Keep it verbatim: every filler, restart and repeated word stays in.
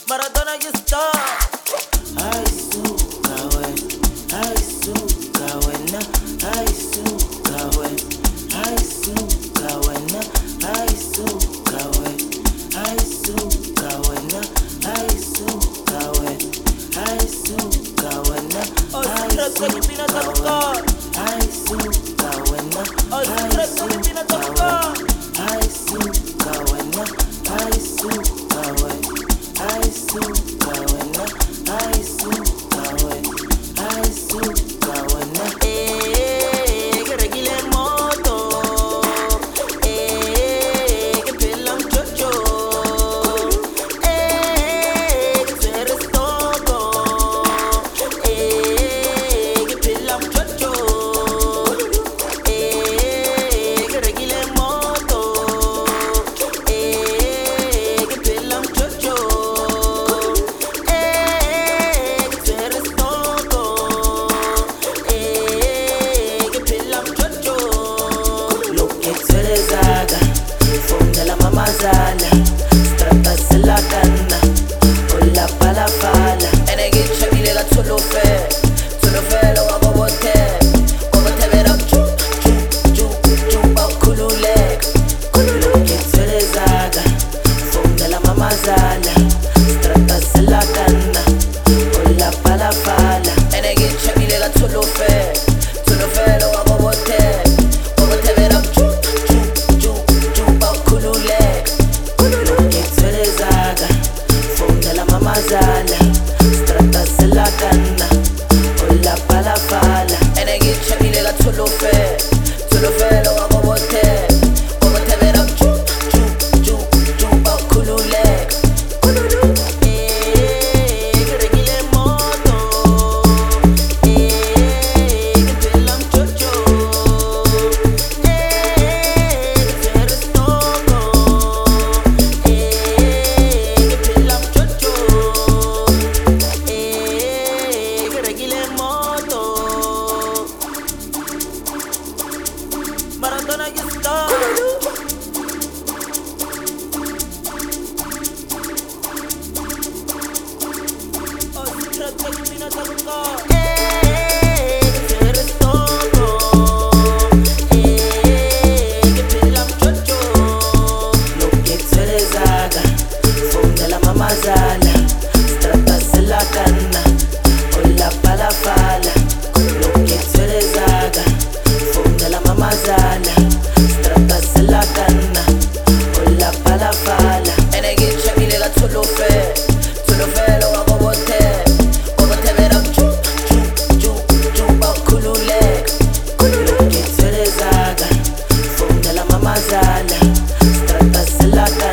Maradona you stop. Aisuka we, aisuka we na, aisuka we, aisuka we na, aisuka we, aisuka we na, aisuka we, aisuka we na. Oh, secret que pina tabuka. Aisuka we na, oh, secret que pina tabuka. Aisuka we na, aisuka we, aisuka we na, aisuka we, aisuka we na. Eh, que regile moto. Eh, que pela un chocho. Eh, que tú eres todo. Eh, que pela un chocho. Eh, que regile moto. Eh, que pela un chocho. Eh, que tú eres todo. Eh, que pela un chocho. Lo que tú eres haga, fonda la mamazala, strappa la canna, con la pala fala. E ne che c'è mi lega solo fe, solo fe lo hago bote, come te verrà giù, giù, giù, giù, pa' culule. Lo che tú eres haga, fonda la mamazala, strappa la canna, con la pala fala. E ne che c'è mi lega solo fe, solo fe lo hago bote, come te verrà giù, giù, giù, giù, pa' culule. Lo che tú eres haga, fonda la mamazala, strappa la canna, con la pala fala. E ne che c'è mi lega solo fe, solo fe lo hago bote, come te verrà giù, giù, giù, giù, pa' culule. Eh, que regile moto. Eh, que pela un chocho. Eh, que tú eres todo. Eh, que pela un chocho. Eh, que regile moto. Maradona you stop. Oh, secret que pina tabuka. Eh, que tú eres todo. Eh, que pela un chocho. Lo que tú eres haga, fonda la mamazala, strappa la canna, con la pala fala. Lo que tú eres haga, fonda la mamazala, strappa la canna, con la pala fala. E ne che c'è mi lega solo fe, solo fe lo hago bote, come te verrà giù, giù, giù, giù, pa' culule. Lo che tú eres haga, fonda la mamazala, strappa la canna.